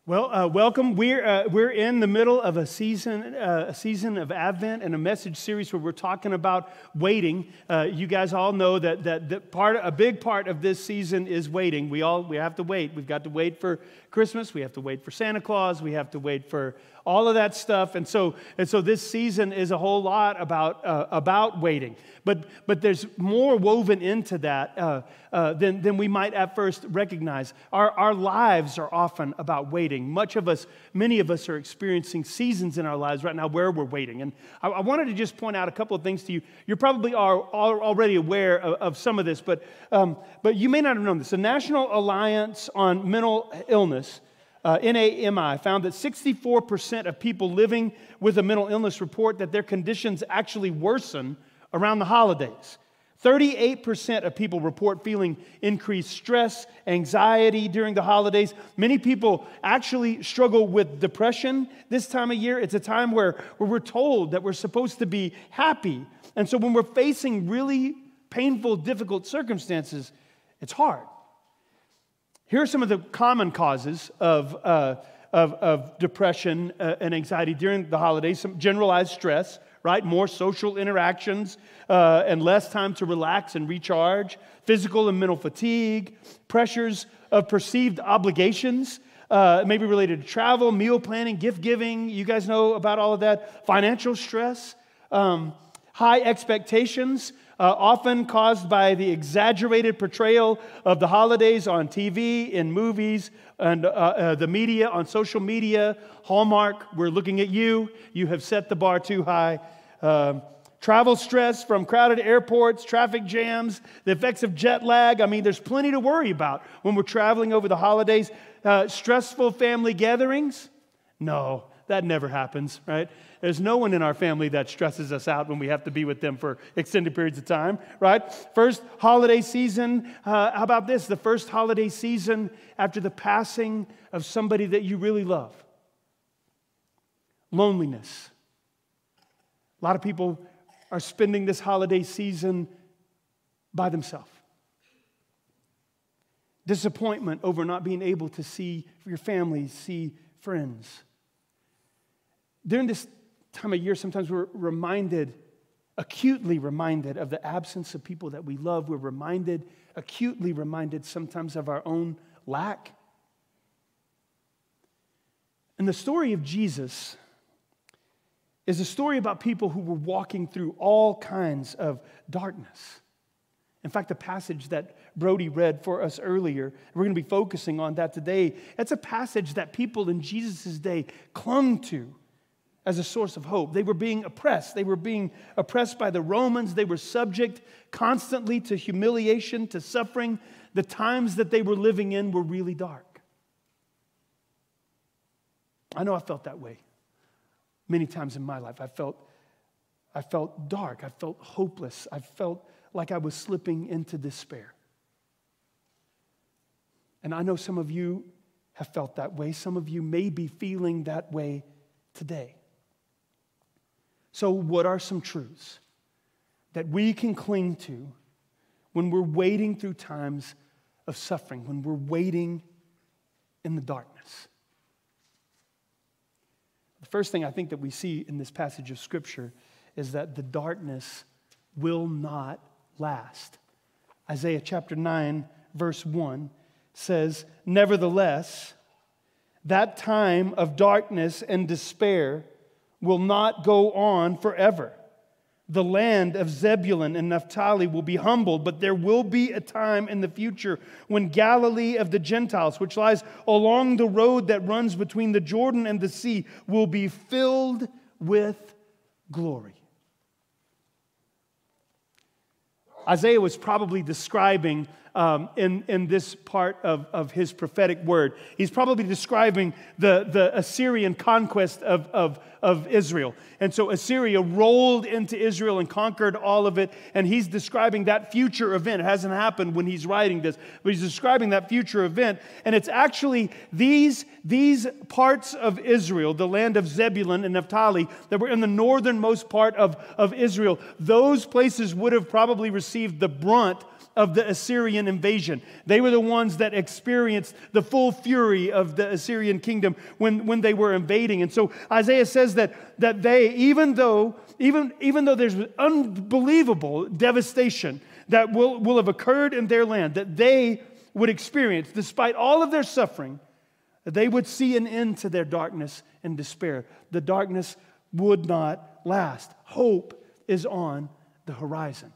Welcome. We're in the middle of a season of Advent and a message series where we're talking about waiting. You guys all know that a big part of this season is waiting. We have to wait. We've got to wait for Christmas. We have to wait for Santa Claus. We have to wait for all of that stuff. And so this season is a whole lot about waiting. But there's more woven into that than we might at first recognize. Our lives are often about waiting. Many of us are experiencing seasons in our lives right now where we're waiting. And I wanted to just point out a couple of things to you. You probably are already aware of some of this, but you may not have known this. The National Alliance on Mental Illness, NAMI, found that 64% of people living with a mental illness report that their conditions actually worsen around the holidays. 38% of people report feeling increased stress, anxiety during the holidays. Many people actually struggle with depression this time of year. It's a time where we're told that we're supposed to be happy. And so when we're facing really painful, difficult circumstances, it's hard. Here are some of the common causes of depression and anxiety during the holidays. Some generalized stress, right? More social interactions and less time to relax and recharge. Physical and mental fatigue. Pressures of perceived obligations, maybe related to travel, meal planning, gift giving. You guys know about all of that. Financial stress. High expectations, often caused by the exaggerated portrayal of the holidays on TV, in movies, and the media, on social media. Hallmark, we're looking at you. You have set the bar too high. Travel stress from crowded airports, traffic jams, the effects of jet lag. I mean, there's plenty to worry about when we're traveling over the holidays. Stressful family gatherings. No, that never happens, right? There's no one in our family that stresses us out when we have to be with them for extended periods of time, right? First holiday season, how about this? The first holiday season after the passing of somebody that you really love. Loneliness. A lot of people are spending this holiday season by themselves. Disappointment over not being able to see your family, see friends. During this time of year, sometimes we're acutely reminded of the absence of people that we love. We're acutely reminded sometimes of our own lack. And the story of Jesus is a story about people who were walking through all kinds of darkness. In fact, the passage that Brody read for us earlier, we're going to be focusing on that today. It's a passage that people in Jesus' day clung to as a source of hope. They were being oppressed. They were being oppressed by the Romans. They were subject constantly to humiliation, to suffering. The times that they were living in were really dark. I know I felt that way many times in my life. I felt dark. I felt hopeless. I felt like I was slipping into despair. And I know some of you have felt that way. Some of you may be feeling that way today. So what are some truths that we can cling to when we're waiting through times of suffering, when we're waiting in the darkness? The first thing I think that we see in this passage of Scripture is that the darkness will not last. Isaiah chapter 9, verse 1 says, "Nevertheless, that time of darkness and despair will not go on forever. The land of Zebulun and Naphtali will be humbled, but there will be a time in the future when Galilee of the Gentiles, which lies along the road that runs between the Jordan and the sea, will be filled with glory." Isaiah was probably describing in this part of his prophetic word, he's probably describing the Assyrian conquest of Israel. And so Assyria rolled into Israel and conquered all of it, and he's describing that future event. It hasn't happened when he's writing this, but he's describing that future event. And it's actually these parts of Israel, the land of Zebulun and Naphtali, that were in the northernmost part of Israel. Those places would have probably received the brunt of the Assyrian invasion. They were the ones that experienced the full fury of the Assyrian kingdom when they were invading. And so Isaiah says that they, even though there's unbelievable devastation that will have occurred in their land, that they would experience, despite all of their suffering, that they would see an end to their darkness and despair. The darkness would not last. Hope is on the horizon.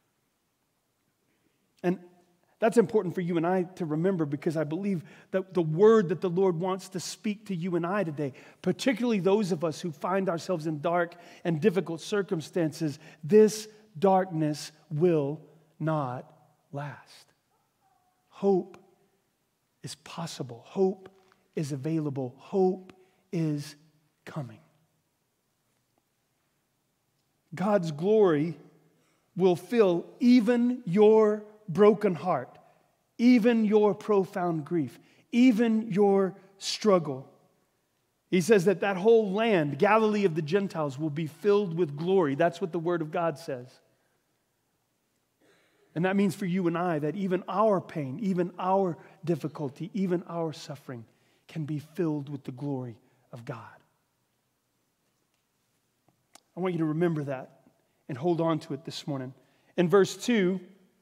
And that's important for you and I to remember, because I believe that the word that the Lord wants to speak to you and I today, particularly those of us who find ourselves in dark and difficult circumstances, this darkness will not last. Hope is possible. Hope is available. Hope is coming. God's glory will fill even your broken heart, even your profound grief, even your struggle. He says that whole land, Galilee of the Gentiles, will be filled with glory. That's what the Word of God says. And that means for you and I that even our pain, even our difficulty, even our suffering can be filled with the glory of God. I want you to remember that and hold on to it this morning. In verse 2,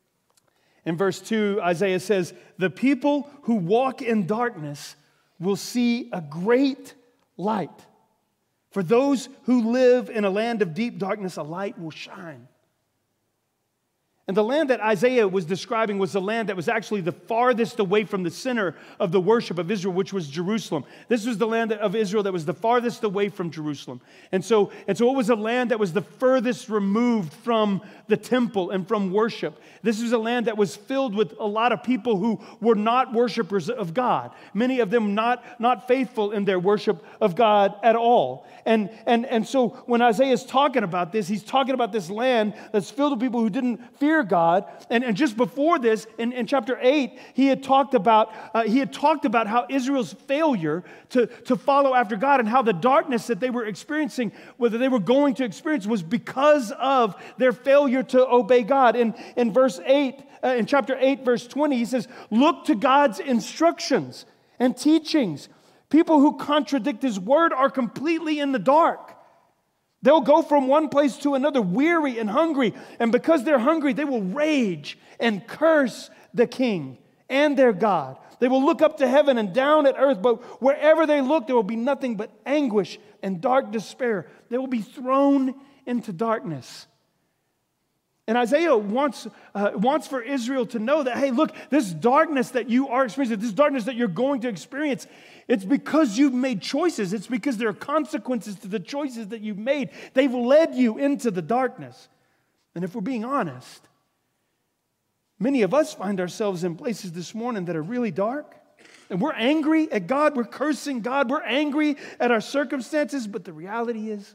Isaiah says, "The people who walk in darkness will see a great light. For those who live in a land of deep darkness, a light will shine." And the land that Isaiah was describing was the land that was actually the farthest away from the center of the worship of Israel, which was Jerusalem. This was the land of Israel that was the farthest away from Jerusalem. And so it was a land that was the furthest removed from the temple and from worship. This was a land that was filled with a lot of people who were not worshipers of God. Many of them not faithful in their worship of God at all. And so when Isaiah is talking about this, he's talking about this land that's filled with people who didn't fear God. And just before this, in chapter 8, he had talked about how Israel's failure to follow after God, and how the darkness that they were experiencing, whether they were going to experience, was because of their failure to obey God. In verse 8, in chapter 8, verse 20, he says, "Look to God's instructions and teachings. People who contradict His word are completely in the dark. They'll go from one place to another, weary and hungry. And because they're hungry, they will rage and curse the king and their God. They will look up to heaven and down at earth, but wherever they look, there will be nothing but anguish and dark despair. They will be thrown into darkness." And Isaiah wants for Israel to know that, hey, look, this darkness that you are experiencing, this darkness that you're going to experience, it's because you've made choices. It's because there are consequences to the choices that you've made. They've led you into the darkness. And if we're being honest, many of us find ourselves in places this morning that are really dark. And we're angry at God. We're cursing God. We're angry at our circumstances. But the reality is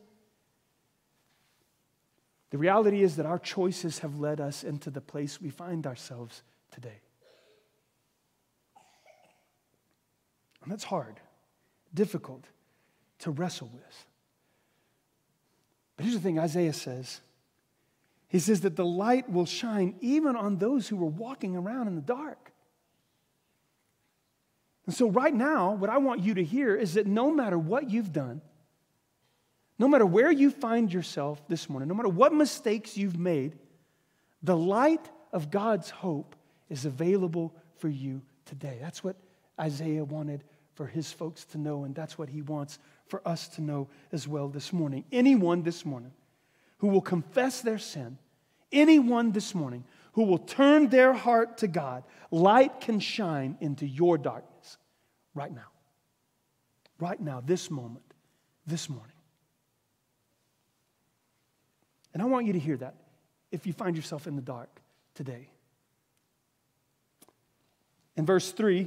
that our choices have led us into the place we find ourselves today. And that's hard, difficult to wrestle with. But here's the thing Isaiah says. He says that the light will shine even on those who were walking around in the dark. And so right now, what I want you to hear is that no matter what you've done, no matter where you find yourself this morning, no matter what mistakes you've made, the light of God's hope is available for you today. That's what Isaiah wanted for his folks to know, and that's what he wants for us to know as well this morning. Anyone this morning who will confess their sin, anyone this morning who will turn their heart to God, light can shine into your darkness right now. Right now, this moment, this morning. And I want you to hear that if you find yourself in the dark today. In verse 3,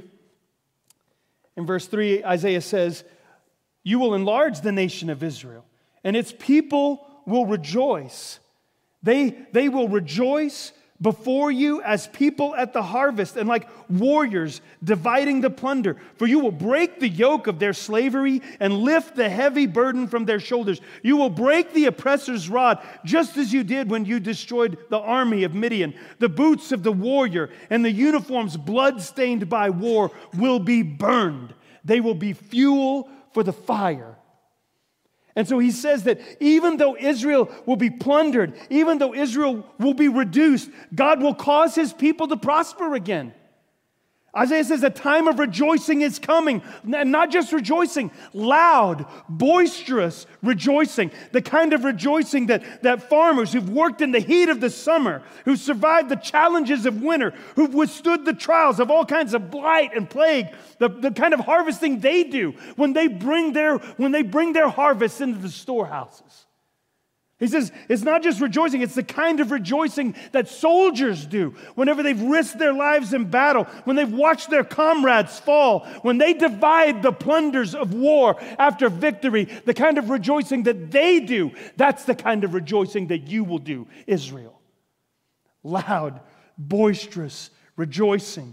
Isaiah says, "You will enlarge the nation of Israel, and its people will rejoice. They will rejoice before you as people at the harvest and like warriors dividing the plunder. For you will break the yoke of their slavery and lift the heavy burden from their shoulders. You will break the oppressor's rod, just as you did when you destroyed the army of Midian. The boots of the warrior and the uniforms blood-stained by war will be burned. They will be fuel for the fire. And so he says that even though Israel will be plundered, even though Israel will be reduced, God will cause his people to prosper again. Isaiah says a time of rejoicing is coming, and not just rejoicing, loud, boisterous rejoicing. The kind of rejoicing that farmers who've worked in the heat of the summer, who survived the challenges of winter, who've withstood the trials of all kinds of blight and plague, the kind of harvesting they do when they bring their harvests into the storehouses. He says it's not just rejoicing, it's the kind of rejoicing that soldiers do whenever they've risked their lives in battle, when they've watched their comrades fall, when they divide the plunders of war after victory, the kind of rejoicing that they do, that's the kind of rejoicing that you will do, Israel. Loud, boisterous rejoicing.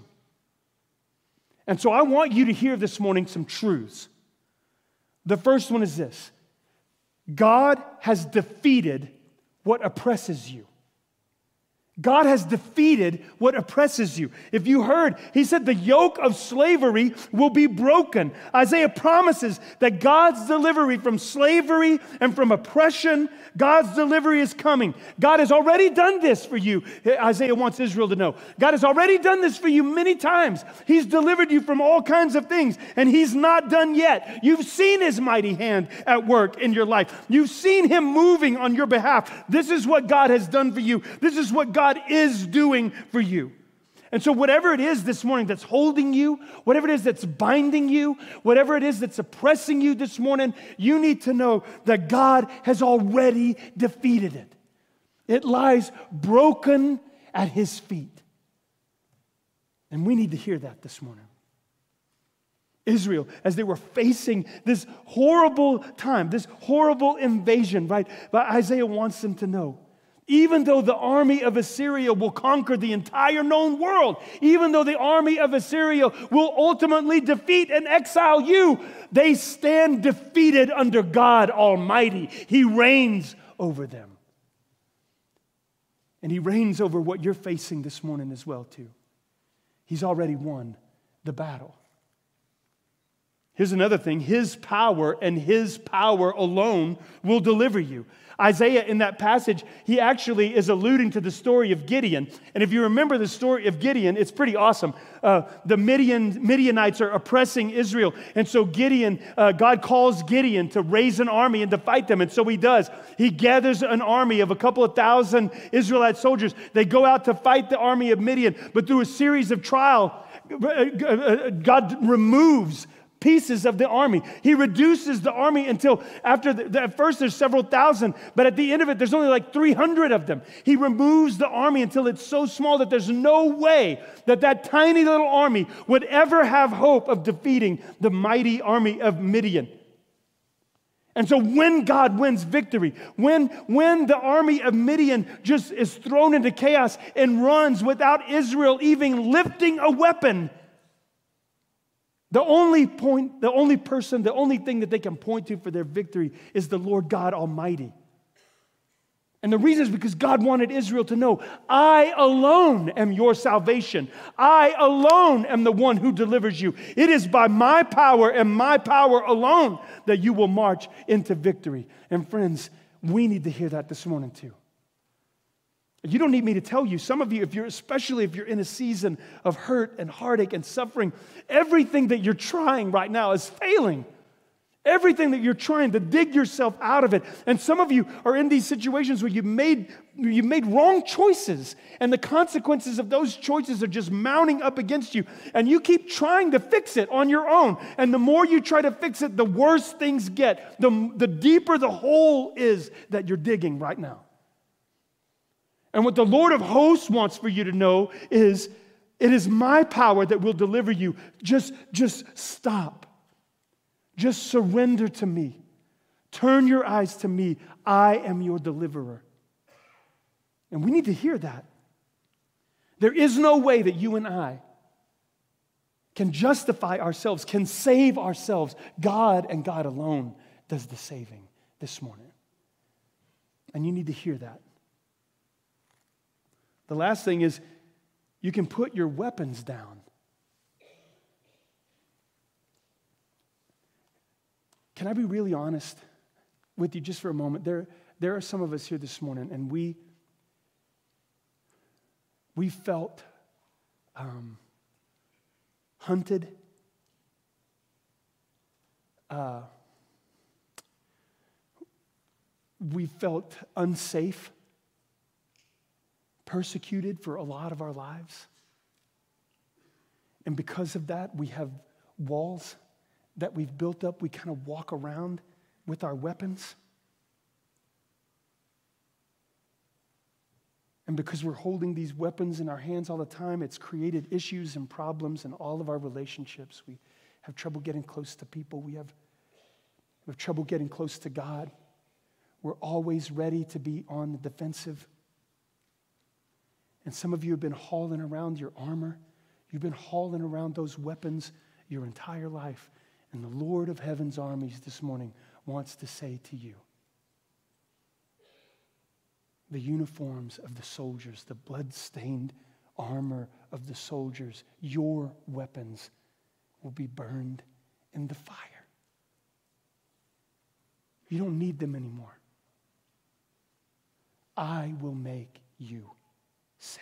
And so I want you to hear this morning some truths. The first one is this: God has defeated what oppresses you. God has defeated what oppresses you. If you heard, he said the yoke of slavery will be broken. Isaiah promises that God's delivery from slavery and from oppression, God's delivery is coming. God has already done this for you. Isaiah wants Israel to know. God has already done this for you many times. He's delivered you from all kinds of things, and he's not done yet. You've seen his mighty hand at work in your life. You've seen him moving on your behalf. This is what God has done for you. This is what God is doing for you. And so whatever it is this morning that's holding you, whatever it is that's binding you, whatever it is that's oppressing you this morning, you need to know that God has already defeated it. It lies broken at his feet. And we need to hear that this morning. Israel, as they were facing this horrible time, this horrible invasion, right? But Isaiah wants them to know, even though the army of Assyria will conquer the entire known world, even though the army of Assyria will ultimately defeat and exile you, they stand defeated under God Almighty. He reigns over them. And he reigns over what you're facing this morning as well, too. He's already won the battle. Here's another thing. His power and his power alone will deliver you. Isaiah, in that passage, he actually is alluding to the story of Gideon. And if you remember the story of Gideon, it's pretty awesome. The Midianites are oppressing Israel. And so God calls Gideon to raise an army and to fight them. And so he does. He gathers an army of a couple of thousand Israelite soldiers. They go out to fight the army of Midian. But through a series of trials, God removes pieces of the army. He reduces the army until at first there's several thousand, but at the end of it, there's only like 300 of them. He removes the army until it's so small that there's no way that tiny little army would ever have hope of defeating the mighty army of Midian. And so when God wins victory, when the army of Midian just is thrown into chaos and runs without Israel even lifting a weapon, the only thing that they can point to for their victory is the Lord God Almighty. And the reason is because God wanted Israel to know, I alone am your salvation. I alone am the one who delivers you. It is by my power and my power alone that you will march into victory. And friends, we need to hear that this morning too. You don't need me to tell you. Some of you, especially if you're in a season of hurt and heartache and suffering, everything that you're trying right now is failing. Everything that you're trying to dig yourself out of it. And some of you are in these situations where you made wrong choices, and the consequences of those choices are just mounting up against you, and you keep trying to fix it on your own. And the more you try to fix it, the worse things get. The deeper the hole is that you're digging right now. And what the Lord of hosts wants for you to know is, it is my power that will deliver you. Just stop. Just surrender to me. Turn your eyes to me. I am your deliverer. And we need to hear that. There is no way that you and I can justify ourselves, can save ourselves. God and God alone does the saving this morning. And you need to hear that. The last thing is you can put your weapons down. Can I be really honest with you just for a moment? There are some of us here this morning, and we felt hunted, we felt unsafe, persecuted for a lot of our lives. And because of that, we have walls that we've built up. We kind of walk around with our weapons. And because we're holding these weapons in our hands all the time, it's created issues and problems in all of our relationships. We have trouble getting close to people. We have trouble getting close to God. We're always ready to be on the defensive. And some of you have been hauling around your armor. You've been hauling around those weapons your entire life. And the Lord of Heaven's armies this morning wants to say to you, the uniforms of the soldiers, the blood-stained armor of the soldiers, your weapons will be burned in the fire. You don't need them anymore. I will make you safe.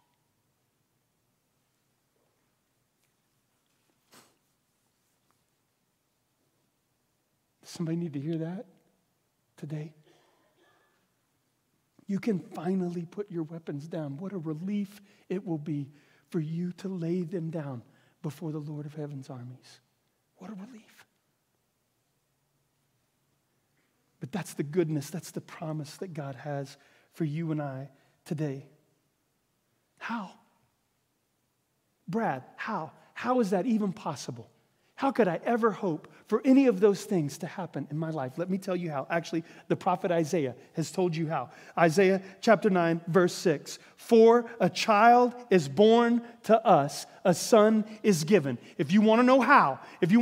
Does somebody need to hear that today? You can finally put your weapons down. What a relief it will be for you to lay them down before the Lord of Heaven's armies. What a relief. But that's the goodness, that's the promise that God has for you and I today. How? Brad, how? How is that even possible? How could I ever hope for any of those things to happen in my life? Let me tell you how. Actually, the prophet Isaiah has told you how. Isaiah chapter 9, verse 6. For a child is born to us, a son is given. If you want to know how,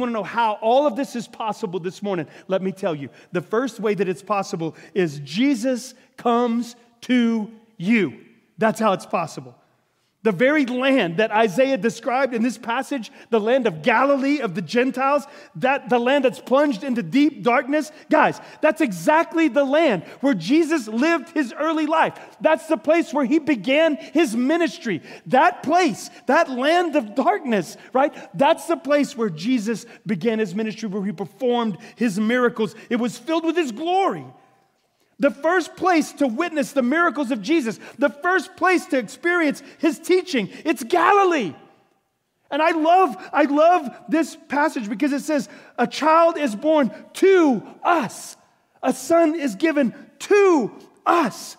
all of this is possible this morning, let me tell you. The first way that it's possible is Jesus comes to you. That's how it's possible. The very land that Isaiah described in this passage, the land of Galilee of the Gentiles, that the land that's plunged into deep darkness, guys, that's exactly the land where Jesus lived his early life. That's the place where he began his ministry. That place, that land of darkness, right? That's the place where Jesus began his ministry, where he performed his miracles. It was filled with his glory. The first place to witness the miracles of Jesus, the first place to experience his teaching, it's Galilee. And I love this passage because it says, a child is born to us. A son is given to us.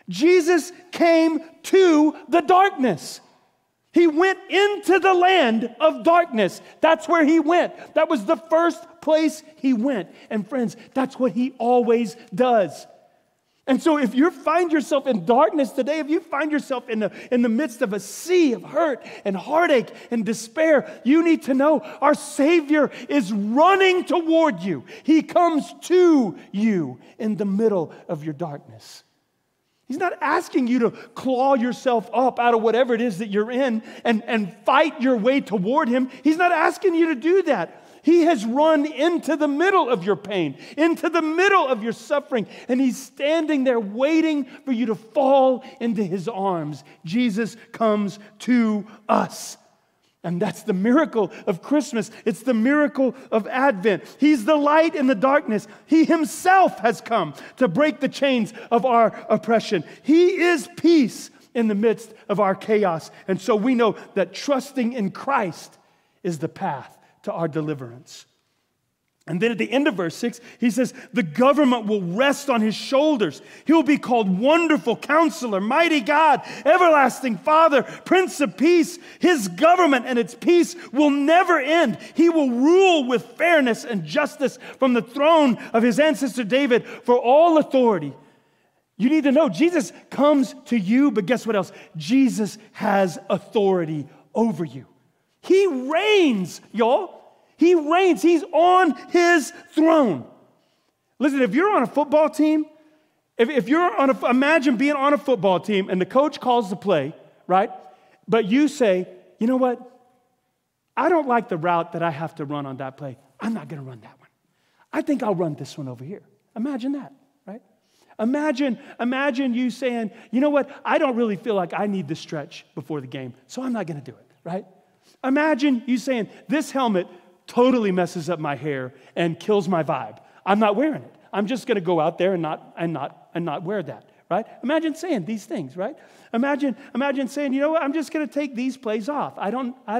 Jesus came to the darkness. He went into the land of darkness. That's where he went. That was the first place he went. And friends, that's what he always does. And so if you find yourself in darkness today, if you find yourself in the midst of a sea of hurt and heartache and despair, you need to know our Savior is running toward you. He comes to you in the middle of your darkness. He's not asking you to claw yourself up out of whatever it is that you're in and fight your way toward him. He's not asking you to do that. He has run into the middle of your pain, into the middle of your suffering, and he's standing there waiting for you to fall into his arms. Jesus comes to us. And that's the miracle of Christmas. It's the miracle of Advent. He's the light in the darkness. He himself has come to break the chains of our oppression. He is peace in the midst of our chaos. And so we know that trusting in Christ is the path to our deliverance. And then at the end of verse 6, he says, the government will rest on his shoulders. He'll be called Wonderful Counselor, Mighty God, Everlasting Father, Prince of Peace. His government and its peace will never end. He will rule with fairness and justice from the throne of his ancestor David, for all authority You need to know Jesus comes to you, but guess what else? Jesus has authority over you. He reigns, y'all. He reigns. He's on his throne. Listen, if you're on a football team, if you're on imagine being on a football team and the coach calls the play, right? But you say, you know what? I don't like the route that I have to run on that play. I'm not going to run that one. I think I'll run this one over here. Imagine that, right? Imagine you saying, you know what? I don't really feel like I need to stretch before the game, so I'm not going to do it, right? Imagine you saying, this helmet totally messes up my hair and kills my vibe. I'm not wearing it. I'm just going to go out there and not wear that, right? Imagine saying these things, right? Imagine saying, you know what? I'm just going to take these plays off. I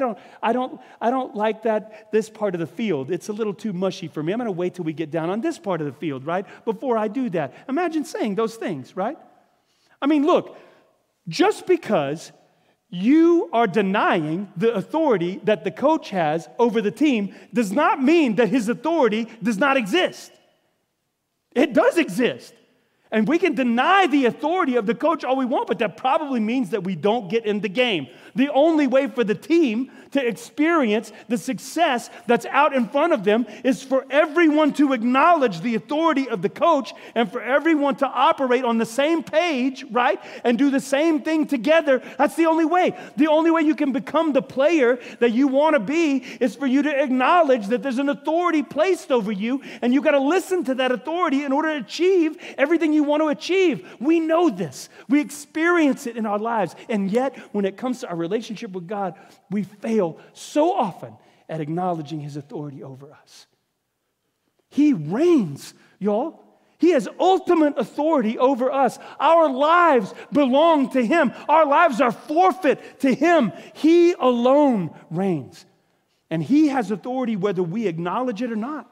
don't like this part of the field. It's a little too mushy for me. I'm going to wait till we get down on this part of the field, right? Before I do that. Imagine saying those things, right? I mean, look, just because you are denying the authority that the coach has over the team does not mean that his authority does not exist. It does exist. And we can deny the authority of the coach all we want, but that probably means that we don't get in the game. The only way for the team to experience the success that's out in front of them is for everyone to acknowledge the authority of the coach and for everyone to operate on the same page, right? And do the same thing together. That's the only way. The only way you can become the player that you want to be is for you to acknowledge that there's an authority placed over you, and you got to listen to that authority in order to achieve everything you want to achieve. We know this. We experience it in our lives. And yet, when it comes to our relationship with God, we fail so often at acknowledging his authority over us. He reigns, y'all. He has ultimate authority over us. Our lives belong to him. Our lives are forfeit to him. He alone reigns. And he has authority whether we acknowledge it or not.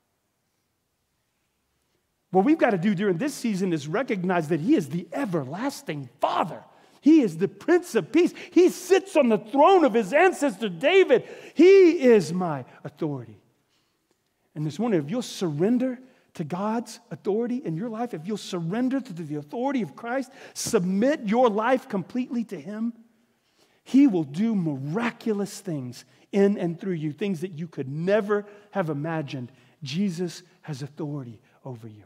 What we've got to do during this season is recognize that he is the everlasting Father. He is the Prince of Peace. He sits on the throne of his ancestor David. He is my authority. And this morning, if you'll surrender to God's authority in your life, if you'll surrender to the authority of Christ, submit your life completely to him, he will do miraculous things in and through you, things that you could never have imagined. Jesus has authority over you.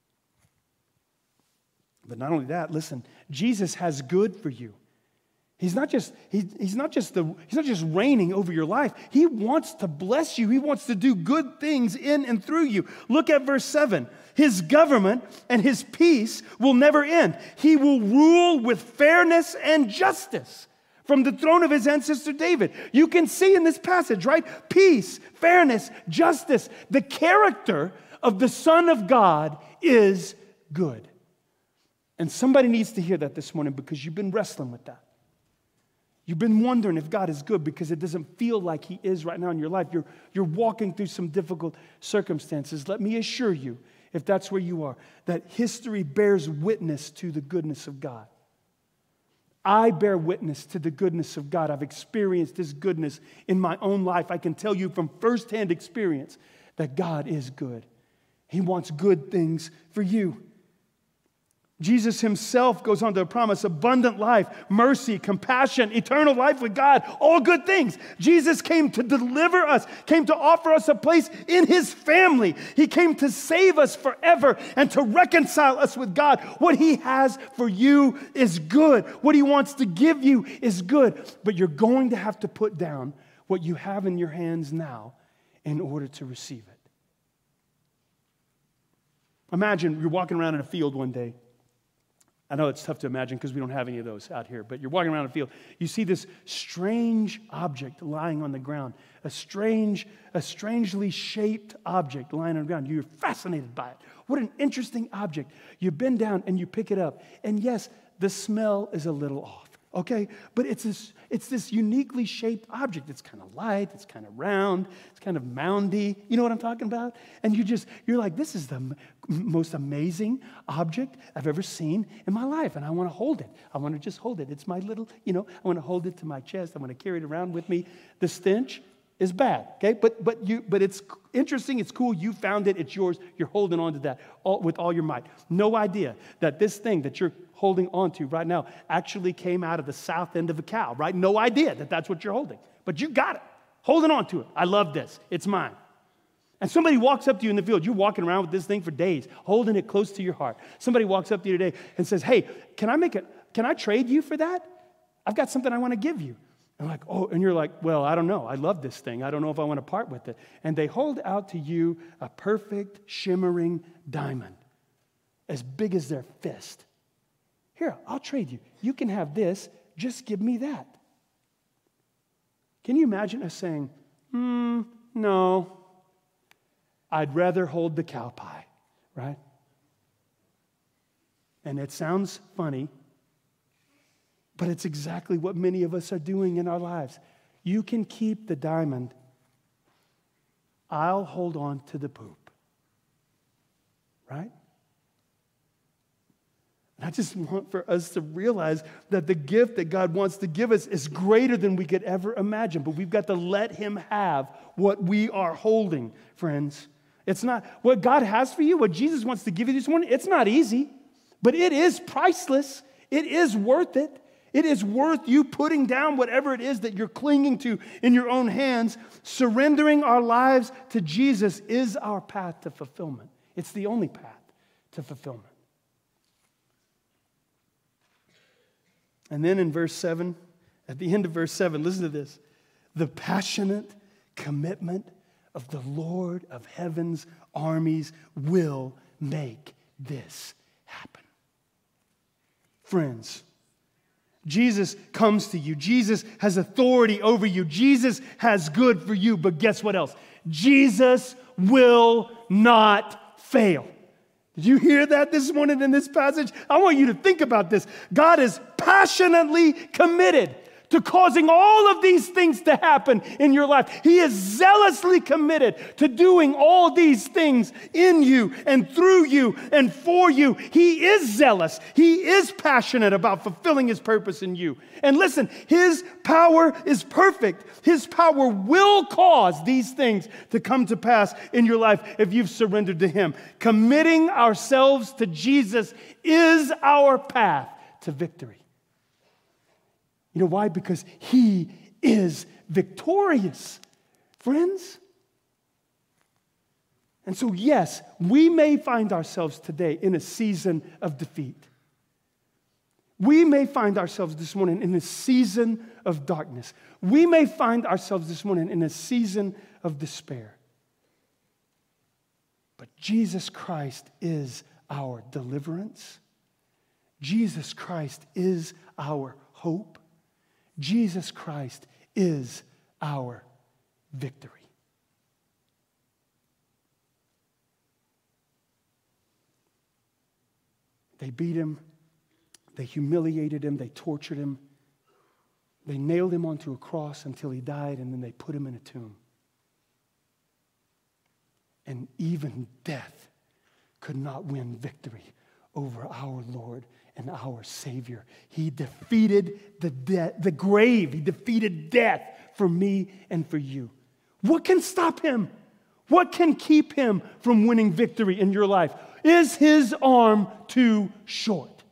But not only that, listen, Jesus has good for you. He's not just reigning over your life. He wants to bless you. He wants to do good things in and through you. Look at verse 7. His government and his peace will never end. He will rule with fairness and justice from the throne of his ancestor David. You can see in this passage, right? Peace, fairness, justice. The character of the Son of God is good. And somebody needs to hear that this morning because you've been wrestling with that. You've been wondering if God is good because it doesn't feel like he is right now in your life. You're walking through some difficult circumstances. Let me assure you, if that's where you are, that history bears witness to the goodness of God. I bear witness to the goodness of God. I've experienced his goodness in my own life. I can tell you from firsthand experience that God is good. He wants good things for you. Jesus himself goes on to promise abundant life, mercy, compassion, eternal life with God, all good things. Jesus came to deliver us, came to offer us a place in his family. He came to save us forever and to reconcile us with God. What he has for you is good. What he wants to give you is good. But you're going to have to put down what you have in your hands now in order to receive it. Imagine you're walking around in a field one day. I know it's tough to imagine because we don't have any of those out here, but you're walking around a field. You see this strange object lying on the ground, a strangely shaped object lying on the ground. You're fascinated by it. What an interesting object. You bend down and you pick it up. And yes, the smell is a little off, okay? But it's this uniquely shaped object. It's kind of light, it's kind of round, it's kind of moundy. You know what I'm talking about? And you're like, this is the most amazing object I've ever seen in my life. And I want to hold it. I want to just hold it. It's my little, I want to hold it to my chest. I want to carry it around with me. The stench, is bad, okay? But it's interesting, it's cool, you found it, it's yours, you're holding on to that with all your might. No idea that this thing that you're holding on to right now actually came out of the south end of a cow, right? No idea that that's what you're holding, but you got it, holding on to it. I love this, it's mine. And somebody walks up to you in the field, you're walking around with this thing for days, holding it close to your heart. Somebody walks up to you today and says, hey, can I trade you for that? I've got something I want to give you. And like, oh, and you're like, well, I don't know. I love this thing. I don't know if I want to part with it. And they hold out to you a perfect, shimmering diamond, as big as their fist. Here, I'll trade you. You can have this. Just give me that. Can you imagine us saying, no, I'd rather hold the cow pie, right? And it sounds funny, but it's exactly what many of us are doing in our lives. You can keep the diamond. I'll hold on to the poop. Right? And I just want for us to realize that the gift that God wants to give us is greater than we could ever imagine. But we've got to let Him have what we are holding, friends. It's not what God has for you, what Jesus wants to give you this morning. It's not easy, but it is priceless. It is worth it. It is worth you putting down whatever it is that you're clinging to in your own hands. Surrendering our lives to Jesus is our path to fulfillment. It's the only path to fulfillment. And then in verse 7, at the end of verse 7, listen to this. The passionate commitment of the Lord of heaven's armies will make this happen. Friends, Jesus comes to you. Jesus has authority over you. Jesus has good for you. But guess what else? Jesus will not fail. Did you hear that this morning in this passage? I want you to think about this. God is passionately committed to causing all of these things to happen in your life. He is zealously committed to doing all these things in you and through you and for you. He is zealous. He is passionate about fulfilling His purpose in you. And listen, His power is perfect. His power will cause these things to come to pass in your life if you've surrendered to Him. Committing ourselves to Jesus is our path to victory. You know why? Because He is victorious, friends. And so, yes, we may find ourselves today in a season of defeat. We may find ourselves this morning in a season of darkness. We may find ourselves this morning in a season of despair. But Jesus Christ is our deliverance. Jesus Christ is our hope. Jesus Christ is our victory. They beat Him. They humiliated Him. They tortured Him. They nailed Him onto a cross until He died, and then they put Him in a tomb. And even death could not win victory over our Lord and our Savior. He defeated the grave. He defeated death for me and for you. What can stop Him? What can keep Him from winning victory in your life? Is His arm too short?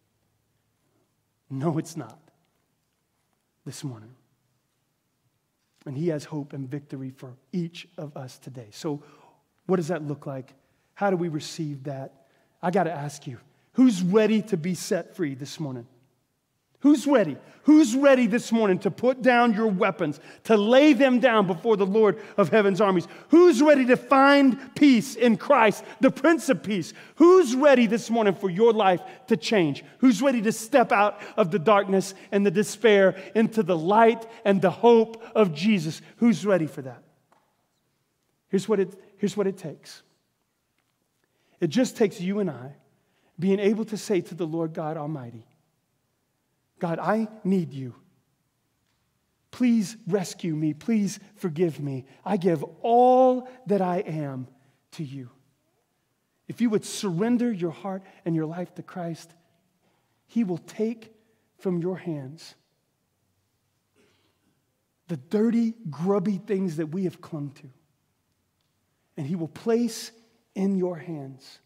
No, it's not. This morning. And He has hope and victory for each of us today. So what does that look like? How do we receive that? I got to ask you, who's ready to be set free this morning? Who's ready? Who's ready this morning to put down your weapons, to lay them down before the Lord of heaven's armies? Who's ready to find peace in Christ, the Prince of Peace? Who's ready this morning for your life to change? Who's ready to step out of the darkness and the despair into the light and the hope of Jesus? Who's ready for that? Here's what it takes. It just takes you and I being able to say to the Lord God Almighty, God, I need you. Please rescue me. Please forgive me. I give all that I am to you. If you would surrender your heart and your life to Christ, He will take from your hands the dirty, grubby things that we have clung to. And He will place in your hands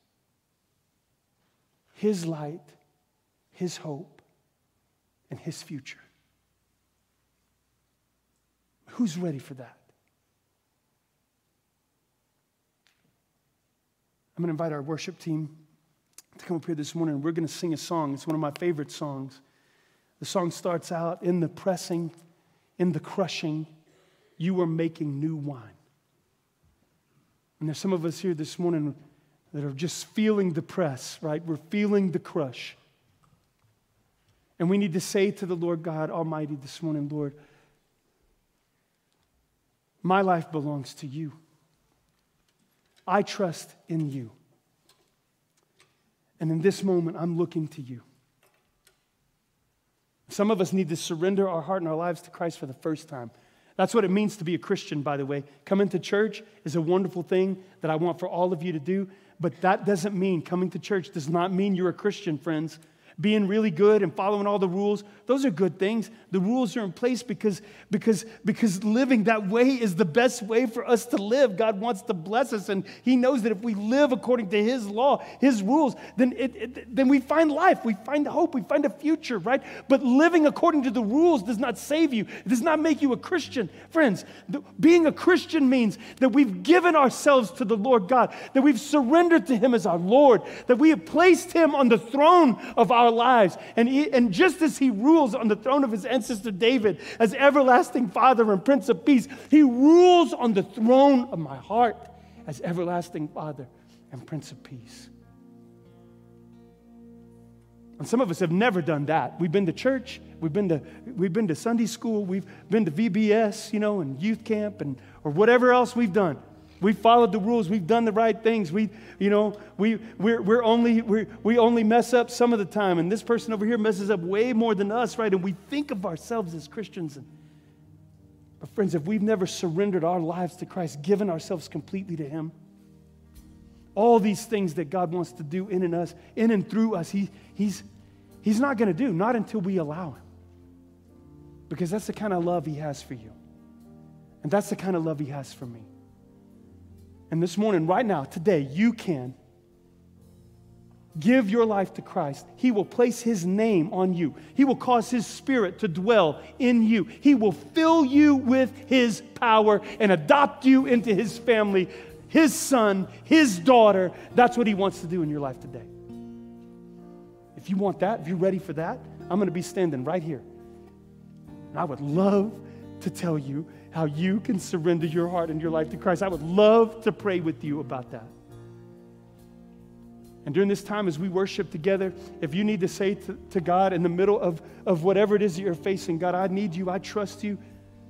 His light, His hope, and His future. Who's ready for that? I'm going to invite our worship team to come up here this morning. We're going to sing a song. It's one of my favorite songs. The song starts out, in the pressing, in the crushing, you are making new wine. And there's some of us here this morning that are just feeling the press, right? We're feeling the crush. And we need to say to the Lord God Almighty this morning, Lord, my life belongs to you. I trust in you. And in this moment, I'm looking to you. Some of us need to surrender our heart and our lives to Christ for the first time. That's what it means to be a Christian, by the way. Coming to church is a wonderful thing that I want for all of you to do, but that doesn't mean, coming to church does not mean you're a Christian, friends. Being really good and following all the rules, those are good things. The rules are in place because living that way is the best way for us to live. God wants to bless us, and He knows that if we live according to His law, His rules, then we find life, we find hope, we find a future, right? But living according to the rules does not save you. It does not make you a Christian. Friends, being a Christian means that we've given ourselves to the Lord God, that we've surrendered to Him as our Lord, that we have placed Him on the throne of our lives. And just as He rules on the throne of His ancestor David as everlasting Father and Prince of Peace, He rules on the throne of my heart as everlasting Father and Prince of Peace. And some of us have never done that. We've been to church, we've been to Sunday school, we've been to VBS, and youth camp, or whatever else we've done. We've followed the rules. We've done the right things. We only mess up some of the time, and this person over here messes up way more than us, right? And we think of ourselves as Christians. But friends, if we've never surrendered our lives to Christ, given ourselves completely to Him, all these things that God wants to do in and through us, He's not going to do, not until we allow Him. Because that's the kind of love He has for you. And that's the kind of love He has for me. And this morning, right now, today, you can give your life to Christ. He will place His name on you. He will cause His Spirit to dwell in you. He will fill you with His power and adopt you into His family, His son, His daughter. That's what He wants to do in your life today. If you want that, if you're ready for that, I'm going to be standing right here. And I would love to tell you how you can surrender your heart and your life to Christ. I would love to pray with you about that. And during this time as we worship together, if you need to say to God in the middle of whatever it is that you're facing, God, I need you, I trust you.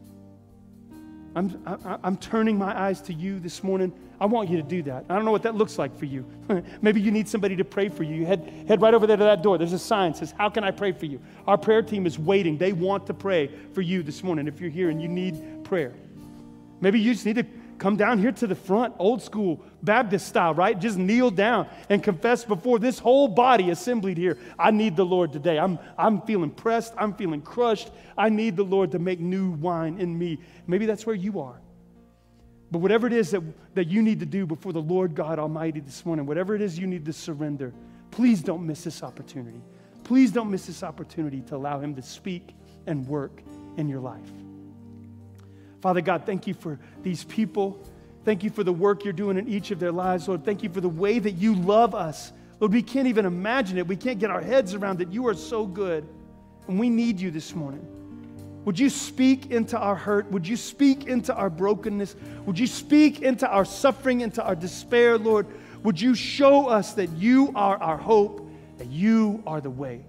I'm turning my eyes to you this morning. I want you to do that. I don't know what that looks like for you. Maybe you need somebody to pray for you. You head right over there to that door. There's a sign that says, how can I pray for you? Our prayer team is waiting. They want to pray for you this morning if you're here and you need prayer. Maybe you just need to come down here to the front, old school, Baptist style, right? Just kneel down and confess before this whole body assembled here. I need the Lord today. I'm feeling pressed. I'm feeling crushed. I need the Lord to make new wine in me. Maybe that's where you are. But whatever it is that you need to do before the Lord God Almighty this morning, whatever it is you need to surrender, please don't miss this opportunity. Please don't miss this opportunity to allow Him to speak and work in your life. Father God, thank you for these people. Thank you for the work you're doing in each of their lives, Lord. Thank you for the way that you love us. Lord, we can't even imagine it. We can't get our heads around it. You are so good, and we need you this morning. Would you speak into our hurt? Would you speak into our brokenness? Would you speak into our suffering, into our despair, Lord? Would you show us that you are our hope, that you are the way?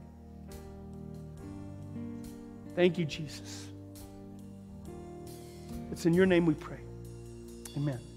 Thank you, Jesus. It's in your name we pray. Amen.